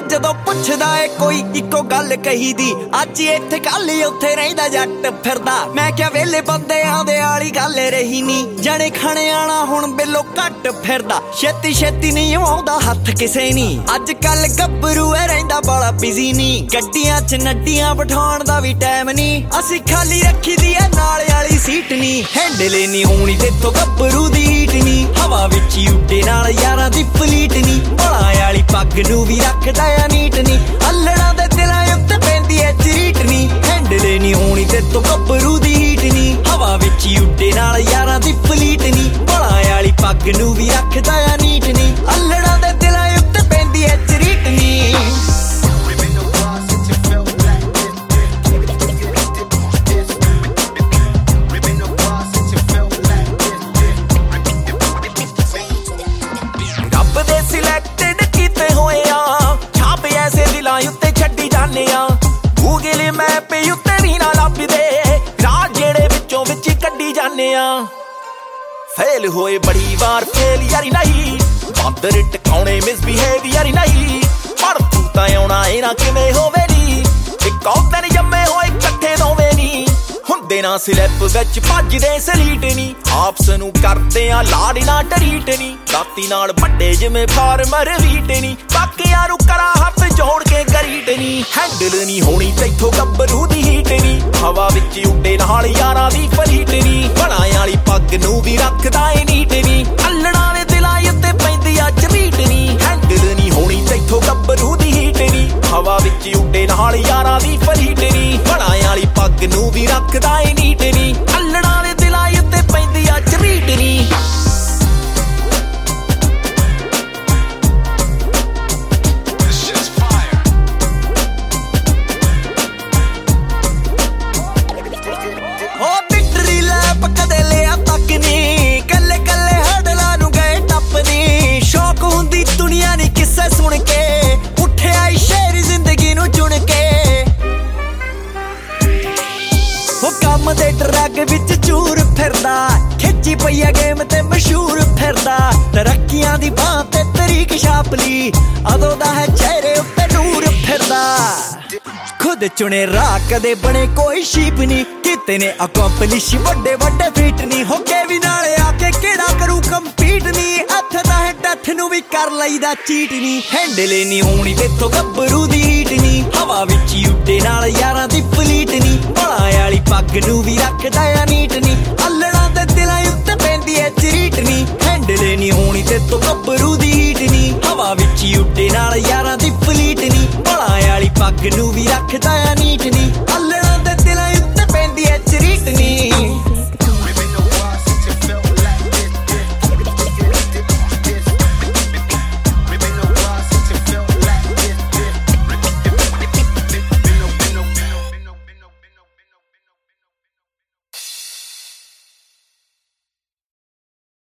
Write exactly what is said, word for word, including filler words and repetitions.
ਜਦੋਂ ਪੁੱਛਦਾ ਏ ਕੋਈ ਇੱਕੋ ਗੱਲ ਕਹੀ ਦੀ, ਅੱਜ ਇੱਥੇ ਕੱਲ ਉੱਥੇ ਰਹਿੰਦਾ ਜੱਟ ਫਿਰਦਾ। ਮੈਂ ਕਿਹਾ ਵੇਲੇ ਬੰਦਿਆਂ ਦੇ ਆਲੀ ਗੱਲ ਰਹੀ ਨੀ, ਜਣੇ ਖਾਣੇ ਆਣਾ ਹੁਣ ਬਿੱਲੋ ਘੱਟ ਫਿਰਦਾ। ਛੇਤੀ ਛੇਤੀ ਨਹੀਂ ਆਉਂਦਾ ਹੱਥ ਕਿਸੇ ਨੀ, ਅੱਜ ਕੱਲ ਗੱਭਰੂ ਏ ਰਹਿੰਦਾ ਬਾਲਾ ਬਿਜ਼ੀ ਨੀ। ਗੱਡੀਆਂ ਚ ਨੱਡੀਆਂ ਬਿਠਾਉਣ ਦਾ ਵੀ ਟਾਈਮ ਨੀ, ਅਸੀਂ ਖਾਲੀ ਰੱਖੀ ਦੀ ਏ ਨਾਲੇ ਵਾਲੀ ਸੀਟ ਨੀ। ਹੈਂਡਲੇ ਨੀ ਹੋਣੀ ਤੇਥੋਂ ਗੱਭਰੂ ਦੀ ਹੀਟ ਨੀ, ਹਵਾ ਵਿੱਚ ਹੀ ਉੱਡੇ ਨਾਲ ਯਾਰਾਂ ਦੀ ਫਲੀਟ ਨੀ। ਬਲਾਂ ਵਾਲੀ ਪੱਗ ਨੂੰ ਵੀ ਰੱਖਦਾ ਆ ਨੀਟ ਨੀ, ਅੱਲੜਾਂ ਦੇ ਦਿਲਾਂ ਉੱਤੇ ਪੈਂਦੀ ਐ ਝਰੀਟ ਨੀ। ਹੈਂਡਲੇ ਨੀ ਹੋਣੀ ਤੇਥੋਂ ਗੱਭਰੂ ਦੀ ਹੀਟ ਨੀ, ਹਵਾ ਵਿੱਚ ਹੀ ਉੱਡੇ ਨਾਲ ਯਾਰਾਂ ਦੀ ਫਲੀਟ ਨੀ। ਬਲਾਂ ਵਾਲੀ ਪੱਗ ਨੂੰ ਵੀ ਰੱਖਦਾ ਆ ਨੀਟ ਨੀ, ਅੱਲੜਾਂ ਦੇ ਦਿਲਾਂ ਉੱਤੇ ਪੈਂਦੀ ਐ ਝਰੀਟ ਨੀ। ਸਿਲੈਕਟਡ ਕੀਤੇ ਹੋਏ ਆ, ਛਾਪ ਐਸੇ ਦਿਲਾਂ ਉੱਤੇ ਛੱਡੀ ਜਾਂਦੇ ਆ। ਗੂਗਲ ਮੈਪ ਉੱਤੇ ਵੀ ਨਾ ਲੱਭਦੇ ਰਾਹ, ਜਿਹੜੇ ਵਿੱਚੋਂ ਵਿੱਚ ਕੱਢੀ ਜਾਂਦੇ ਆ। ਫੇਲ ਹੋਏ ਬੜੀ ਵਾਰ ਫੇਲ ਯਾਰੀ ਨਹੀਂ, ਬਾਂਦਰ ਟਿਕਾਉਣੇ ਮਿਸਬਿਹੇਵੀਅਰ ਨਹੀਂ। ਪਰ ਤੂੰ ਤਾਂ ਆਉਣਾ ਇਹ ਨਾ ਕਿਵੇਂ ਹੋਵੇ ਨੀ, ਇੱਕ ਦਿਨ ਜੰਮੇ ਹੋਏ ਇਕੱਠੇ ਦੋਵੇਂ ਨੀ। ਹੁੰਦੇ ਨਾ ਸਲਿੱਪ ਵਿੱਚ ਭੱਜਦੇ ਸਲੀਟ ਨੀ, ਆਪਸ ਨੂੰ ਕਰਦੇ ਆ ਲਾੜ ਨਾ ਟਰੀਟ ਨੀ। ਦਾਤੀ ਨਾਲ ਵੱਡੇ ਜਿਵੇਂ ਫਾਰਮਰ ਵੀਟ ਨੀ, ਬਾਕੀਆਂ ਨੂੰ ਕਰਾ ਹੱਥ ਜੋੜ ਕੇ ਗਰੀਟ ਨੀ। ਹੈਂਡਲ ਨੀ ਹੋਣੀ ਤੈਥੋਂ ਗੱਭਰੂ ਦੀ ਹੀਟ ਨੀ, ਹਵਾ ਵਿੱਚ ਉੱਡੇ ਨਾਲ ਯਾਰਾਂ ਦੀ ਫਲੀਟ ਨੀ। ਬਲਾਂ ਵਾਲੀ ਪੱਗ ਨੂੰ ਵੀ ਰੱਖਦਾ ਏ ਨੀਟ ਨੀ, ਅੱਲੜਾਂ ਦੇ ਦਿਲਾਂ ਉੱਤੇ ਪੈਂਦੀ ਆ ਝਰੀਟ ਨੀ। ਹੈਂਡਲ ਨੀ ਹੋਣੀ ਤੈਥੋਂ ਗੱਭਰੂ ਦੀ ਹੀਟ ਨੀ, ਹਵਾ ਵਿੱਚ ਉੱਡੇ ਨਾਲ ਯਾਰਾਂ ਦੀ ਫਲੀਟ ਨੀ। ਬਲਾਂ ਵਾਲੀ ਪੱਗ ਨੂੰ ਵੀ ਰੱਖਦਾ ਏ ਨੀਟ ਨੀ, ਅੱਲੜਾਂ ਦੇ ਦਿਲਾਂ ਉੱਤੇ ਪੈਂਦੀ ਆ ਝਰੀਟ ਨੀ। ਕਦੇ ਲਿਆ ਤੱਕ ਨੀ, ਕੱਲੇ ਕੱਲੇ ਹੜਲਾਂ ਨੂੰ ਗਏ ਟੱਪ ਨੀ। ਸ਼ੌਕ ਹੁੰਦੀ ਦੁਨੀਆ ਨੀ ਕਿੱਸੇ ਸੁਣ ਕੇ, ਉੱਠਿਆ ਈ ਸ਼ੇਰ ਜ਼ਿੰਦਗੀ ਨੂੰ ਚੁਣ ਕੇ। ਉਹ ਕੰਮ ਦੇ ਟਰੱਕ ਵਿੱਚ ਚੂਰ ਫਿਰਦਾ, ਖਿੱਚੀ ਪਈਆ ਗੇਮ ਤੇ ਮਸ਼ਹੂਰ ਫਿਰਦਾ। ਤਰੱਕੀਆਂ ਦੀ ਬਾਂਹ ਤੇ ਤਰੀਕ ਛਾਪ ਲਈ, ਅਦੋਂ ਦਾ ਹੈ ਚਿਹਰੇ ਉੱਤੇ ਨੂਰ ਫਿਰਦਾ। ਖੁਦ ਚੁਣੇ ਰਾਹ ਕਦੇ ਬਣੇ ਕੋਈ ਸ਼ੀਪ ਨੀ, ਕੀਤੇ ਨੇ ਅਕੰਪਲਿਸ਼ ਵੱਡੇ ਵੱਡੇ ਫੀਟ ਨੀ। ਹੋ ਕੇ ਵੀ ਨਾਲ ਆ ਕੇ ਕਿਹੜਾ ਕਰੂ ਕੰਪੀਟ ਨੀ, ਹੱਥ ਦਾ ਹੈ ਡੱਥ ਨੂੰ ਵੀ ਕਰ ਲਈਦਾ ਚੀਟ ਨੀ। ਹੈਂਡਲੇ ਨੀ ਹੋਣੀ ਤੇਥੋਂ ਗੱਭਰੂ ਦੀ ਹੀਟ ਨੀ, ਹਵਾ ਵਿੱਚ ਹੀ ਉੱਡੇ ਨਾਲ ਯਾਰਾਂ ਦੀ ਫਲੀਟ ਨੀ। ਬਲਾਂ ਵਾਲੀ ਪੱਗ ਨੂੰ ਵੀ ਰੱਖਦਾ ਆ ਨੀਟ ਨੀ, ਅੱਲੜਾਂ ਦੇ ਦਿਲਾਂ ਉੱਤੇ ਪੈਂਦੀ ਐ ਝਰੀਟ ਨੀ। ਹੈਂਡਲੇ ਨੀ ਹੋਣੀ ਤੇਥੋਂ ਗੱਭਰੂ ਦੀ ਹੀਟ ਨੀ, ਹਵਾ ਵਿੱਚ ਹੀ ਉੱਡੇ ਨਾਲ ਯਾਰਾਂ ਦੀ ਫਲੀਟ ਨੀ। ਬਲਾਂ ਵਾਲੀ ਪੱਗ ਨੂੰ ਵੀ ਰੱਖਦਾ ਆ ਨੀਟ ਨੀ।